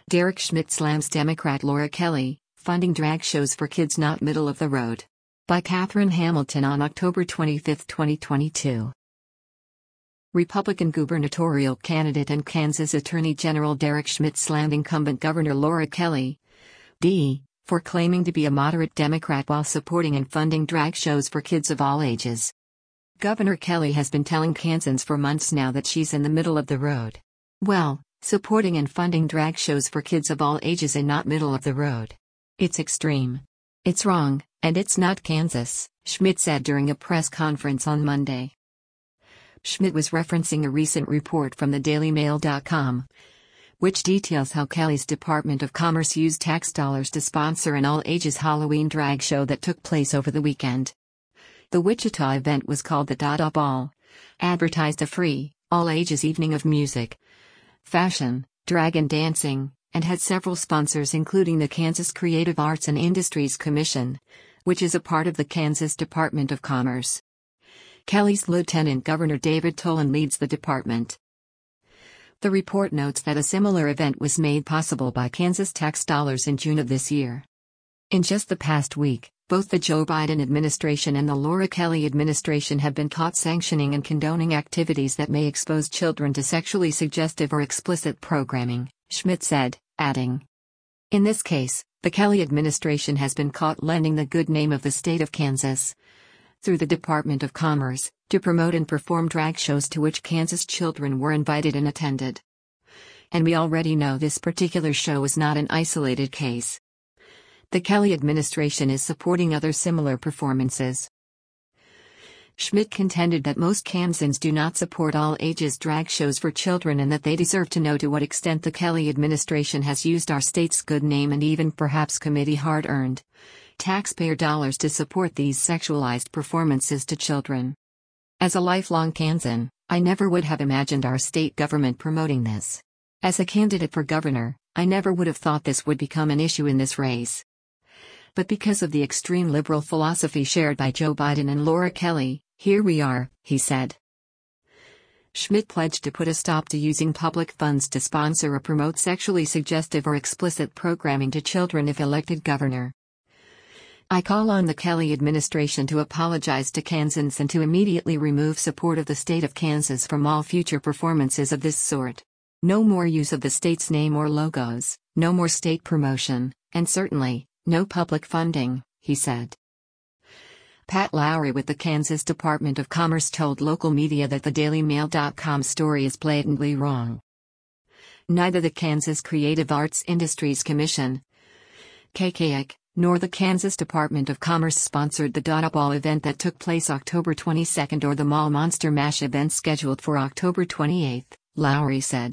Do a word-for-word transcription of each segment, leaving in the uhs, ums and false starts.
Derek Schmidt slams Democrat Laura Kelly, funding drag shows for kids not middle of the road. By Catherine Hamilton on October twenty-fifth, twenty twenty-two. Republican gubernatorial candidate and Kansas Attorney General Derek Schmidt slammed incumbent Governor Laura Kelly, D, for claiming to be a moderate Democrat while supporting and funding drag shows for kids of all ages. Governor Kelly has been telling Kansans for months now that she's in the middle of the road. Well, supporting and funding drag shows for kids of all ages and not middle of the road. It's extreme. It's wrong, and it's not Kansas, Schmidt said during a press conference on Monday. Schmidt was referencing a recent report from the Daily Mail dot com, which details how Kelly's Department of Commerce used tax dollars to sponsor an all-ages Halloween drag show that took place over the weekend. The Wichita event was called the Dada Ball, advertised a free, all-ages evening of music, fashion, drag and dancing, and had several sponsors including the Kansas Creative Arts and Industries Commission, which is a part of the Kansas Department of Commerce. Kelly's Lieutenant Governor David Tolan leads the department. The report notes that a similar event was made possible by Kansas tax dollars in June of this year. In just the past week, both the Joe Biden administration and the Laura Kelly administration have been caught sanctioning and condoning activities that may expose children to sexually suggestive or explicit programming, Schmidt said, adding. In this case, the Kelly administration has been caught lending the good name of the state of Kansas, through the Department of Commerce, to promote and perform drag shows to which Kansas children were invited and attended. And we already know this particular show is not an isolated case. The Kelly administration is supporting other similar performances. Schmidt contended that most Kansans do not support all-ages drag shows for children and that they deserve to know to what extent the Kelly administration has used our state's good name and even perhaps committee hard-earned taxpayer dollars to support these sexualized performances to children. As a lifelong Kansan, I never would have imagined our state government promoting this. As a candidate for governor, I never would have thought this would become an issue in this race. But because of the extreme liberal philosophy shared by Joe Biden and Laura Kelly, here we are, he said. Schmidt pledged to put a stop to using public funds to sponsor or promote sexually suggestive or explicit programming to children if elected governor. I call on the Kelly administration to apologize to Kansans and to immediately remove support of the state of Kansas from all future performances of this sort. No more use of the state's name or logos, no more state promotion, and certainly, no public funding, he said. Pat Lowry with the Kansas Department of Commerce told local media that the Daily Mail dot com story is blatantly wrong. Neither the Kansas Creative Arts Industries Commission, K K A C, nor the Kansas Department of Commerce sponsored the Dada Ball event that took place October twenty-second or the Mall Monster Mash event scheduled for October twenty-eighth, Lowry said.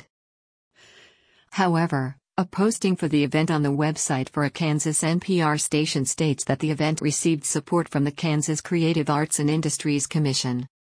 However, a posting for the event on the website for a Kansas N P R station states that the event received support from the Kansas Creative Arts and Industries Commission.